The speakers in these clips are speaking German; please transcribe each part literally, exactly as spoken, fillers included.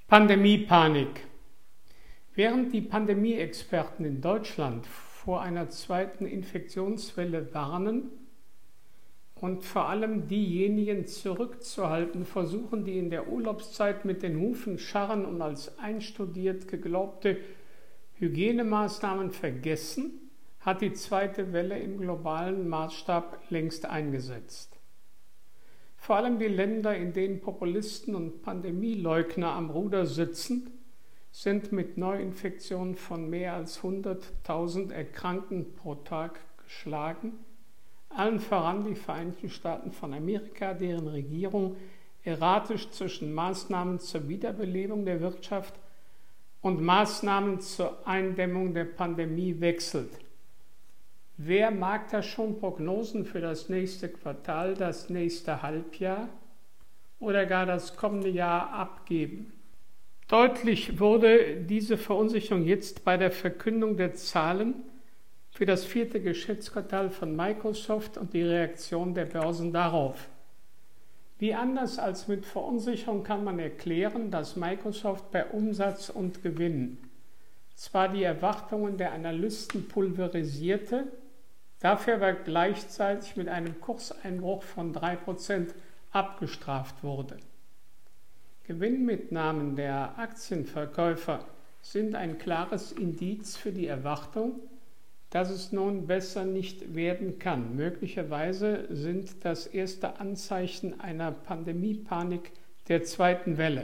Pandemiepanik. Während die Pandemie-Experten in Deutschland vor einer zweiten Infektionswelle warnen und vor allem diejenigen zurückzuhalten versuchen, die in der Urlaubszeit mit den Hufen scharren und als einstudiert geglaubte Hygienemaßnahmen vergessen, hat die zweite Welle im globalen Maßstab längst eingesetzt. Vor allem die Länder, in denen Populisten und Pandemieleugner am Ruder sitzen, sind mit Neuinfektionen von mehr als hunderttausend Erkrankten pro Tag geschlagen, allen voran die Vereinigten Staaten von Amerika, deren Regierung erratisch zwischen Maßnahmen zur Wiederbelebung der Wirtschaft und Maßnahmen zur Eindämmung der Pandemie wechselt. Wer mag da schon Prognosen für das nächste Quartal, das nächste Halbjahr oder gar das kommende Jahr abgeben? Deutlich wurde diese Verunsicherung jetzt bei der Verkündung der Zahlen für das vierte Geschäftsquartal von Microsoft und die Reaktion der Börsen darauf. Wie anders als mit Verunsicherung kann man erklären, dass Microsoft bei Umsatz und Gewinn zwar die Erwartungen der Analysten pulverisierte, dafür aber gleichzeitig mit einem Kurseinbruch von drei Prozent abgestraft wurde. Gewinnmitnahmen der Aktienverkäufer sind ein klares Indiz für die Erwartung, dass es nun besser nicht werden kann. Möglicherweise sind das erste Anzeichen einer Pandemiepanik der zweiten Welle.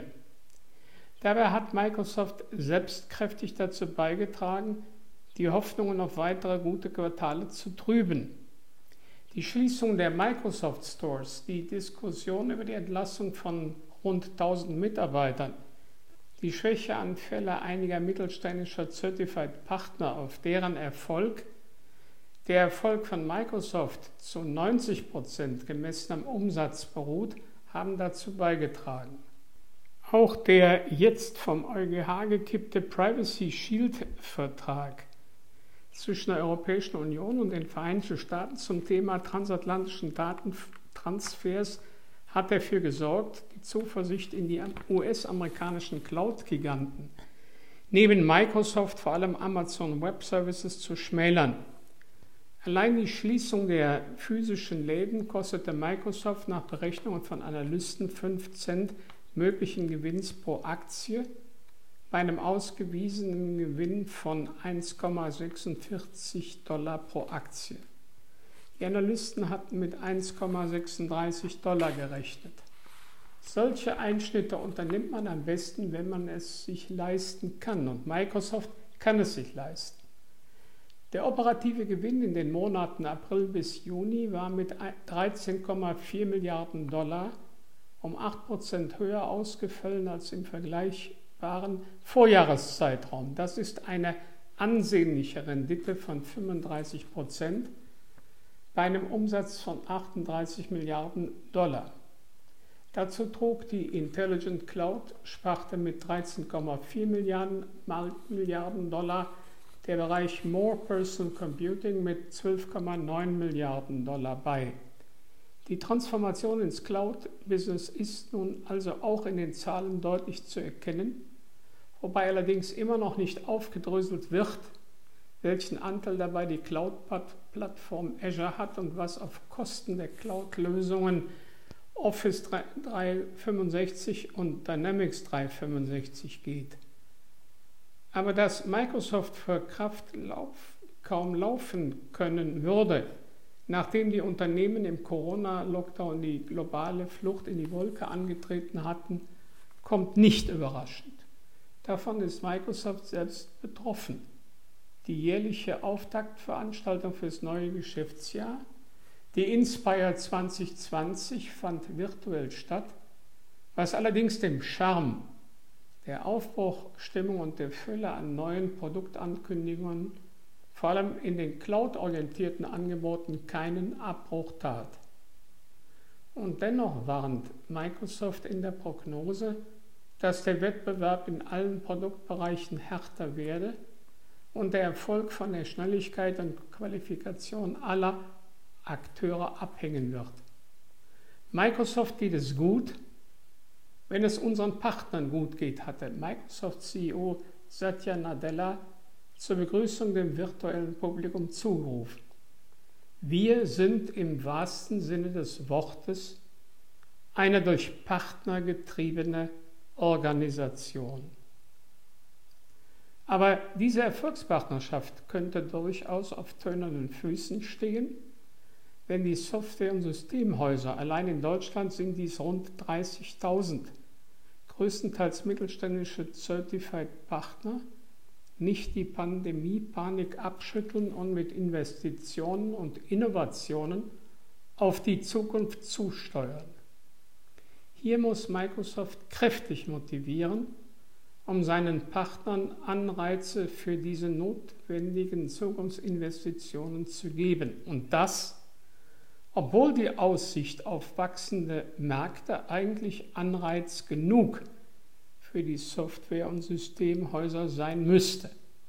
Dabei hat Microsoft selbst kräftig dazu beigetragen, die Hoffnungen auf weitere gute Quartale zu trüben. Die Schließung der Microsoft Stores, die Diskussion über die Entlassung von rund tausend Mitarbeitern, die Schwächeanfälle einiger mittelständischer Certified Partner, auf deren Erfolg der Erfolg von Microsoft zu neunzig Prozent gemessen am Umsatz beruht, haben dazu beigetragen. Auch der jetzt vom EuGH gekippte Privacy Shield-Vertrag zwischen der Europäischen Union und den Vereinigten Staaten zum Thema transatlantischen Datentransfers hat dafür gesorgt, die Zuversicht in die U S-amerikanischen Cloud-Giganten neben Microsoft vor allem Amazon Web Services zu schmälern. Allein die Schließung der physischen Läden kostete Microsoft nach Berechnungen von Analysten fünf Cent möglichen Gewinns pro Aktie bei einem ausgewiesenen Gewinn von eins Komma sechsundvierzig Dollar pro Aktie. Die Analysten hatten mit eins Komma sechsunddreißig Dollar gerechnet. Solche Einschnitte unternimmt man am besten, wenn man es sich leisten kann. Und Microsoft kann es sich leisten. Der operative Gewinn in den Monaten April bis Juni war mit dreizehn Komma vier Milliarden Dollar um acht Prozent höher ausgefallen als im vergleichbaren Vorjahreszeitraum. Das ist eine ansehnliche Rendite von fünfunddreißig Prozent. Bei einem Umsatz von achtunddreißig Milliarden Dollar. Dazu trug die Intelligent Cloud-Sparte mit dreizehn Komma vier Milliarden Dollar, der Bereich More Personal Computing mit zwölf Komma neun Milliarden Dollar bei. Die Transformation ins Cloud-Business ist nun also auch in den Zahlen deutlich zu erkennen, wobei allerdings immer noch nicht aufgedröselt wird, welchen Anteil dabei die Cloud-Plattform Azure hat und was auf Kosten der Cloud-Lösungen Office dreihundertfünfundsechzig und Dynamics dreihundertfünfundsechzig geht. Aber dass Microsoft für Kraft lauf, kaum laufen können würde, nachdem die Unternehmen im Corona-Lockdown die globale Flucht in die Wolke angetreten hatten, kommt nicht überraschend. Davon ist Microsoft selbst betroffen. Die jährliche Auftaktveranstaltung für das neue Geschäftsjahr, die Inspire zwanzig zwanzig, fand virtuell statt, was allerdings dem Charme, der Aufbruchstimmung und der Fülle an neuen Produktankündigungen, vor allem in den cloud-orientierten Angeboten, keinen Abbruch tat. Und dennoch warnt Microsoft in der Prognose, dass der Wettbewerb in allen Produktbereichen härter werde und der Erfolg von der Schnelligkeit und Qualifikation aller Akteure abhängen wird. Microsoft geht es gut, wenn es unseren Partnern gut geht, hatte Microsoft-C E O Satya Nadella zur Begrüßung dem virtuellen Publikum zugerufen: Wir sind im wahrsten Sinne des Wortes eine durch Partner getriebene Organisation. Aber diese Erfolgspartnerschaft könnte durchaus auf tönernen Füßen stehen, wenn die Software- und Systemhäuser, allein in Deutschland sind dies rund dreißigtausend, größtenteils mittelständische Certified-Partner, nicht die Pandemie-Panik abschütteln und mit Investitionen und Innovationen auf die Zukunft zusteuern. Hier muss Microsoft kräftig motivieren, um seinen Partnern Anreize für diese notwendigen Zukunftsinvestitionen zu geben. Und das, obwohl die Aussicht auf wachsende Märkte eigentlich Anreiz genug für die Software- und Systemhäuser sein müsste.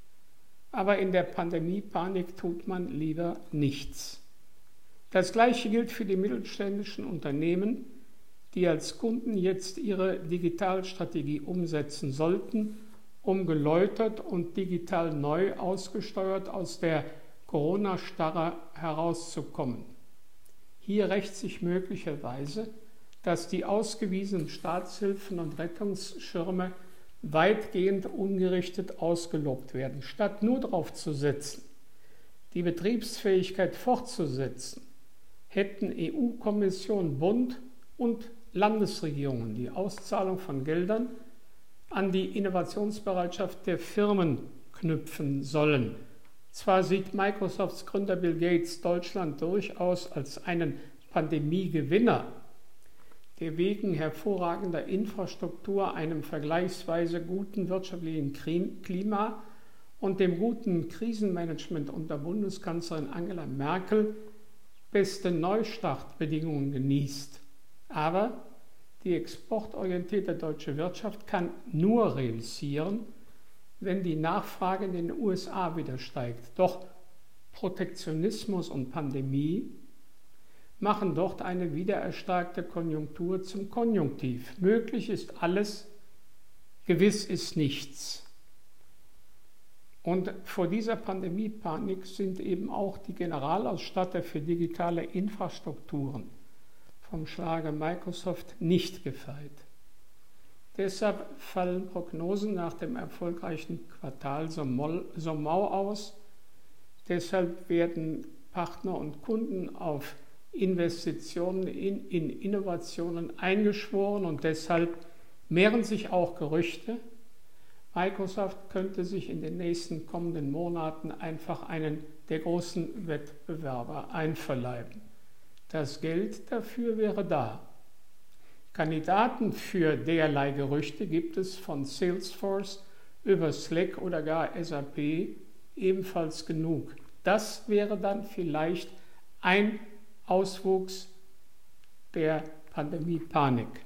Aber in der Pandemie-Panik tut man lieber nichts. Das Gleiche gilt für die mittelständischen Unternehmen, die als Kunden jetzt ihre Digitalstrategie umsetzen sollten, um geläutert und digital neu ausgesteuert aus der Corona-Starre herauszukommen. Hier rächt sich möglicherweise, dass die ausgewiesenen Staatshilfen und Rettungsschirme weitgehend ungerichtet ausgelobt werden. Statt nur darauf zu setzen, die Betriebsfähigkeit fortzusetzen, hätten E U-Kommission, Bund und Landesregierungen die Auszahlung von Geldern an die Innovationsbereitschaft der Firmen knüpfen sollen. Zwar sieht Microsofts Gründer Bill Gates Deutschland durchaus als einen Pandemiegewinner, der wegen hervorragender Infrastruktur, einem vergleichsweise guten wirtschaftlichen Klima und dem guten Krisenmanagement unter Bundeskanzlerin Angela Merkel beste Neustartbedingungen genießt. Aber die exportorientierte deutsche Wirtschaft kann nur reüssieren, wenn die Nachfrage in den U S A wieder steigt. Doch Protektionismus und Pandemie machen dort eine wiedererstarkte Konjunktur zum Konjunktiv. Möglich ist alles, gewiss ist nichts. Und vor dieser Pandemie-Panik sind eben auch die Generalausstatter für digitale Infrastrukturen vom Schlage Microsoft nicht gefeit. Deshalb fallen Prognosen nach dem erfolgreichen Quartal so mau aus. Deshalb werden Partner und Kunden auf Investitionen in, in Innovationen eingeschworen und deshalb mehren sich auch Gerüchte, Microsoft könnte sich in den nächsten kommenden Monaten einfach einen der großen Wettbewerber einverleiben. Das Geld dafür wäre da. Kandidaten für derlei Gerüchte gibt es von Salesforce über Slack oder gar S A P ebenfalls genug. Das wäre dann vielleicht ein Auswuchs der Pandemie-Panik.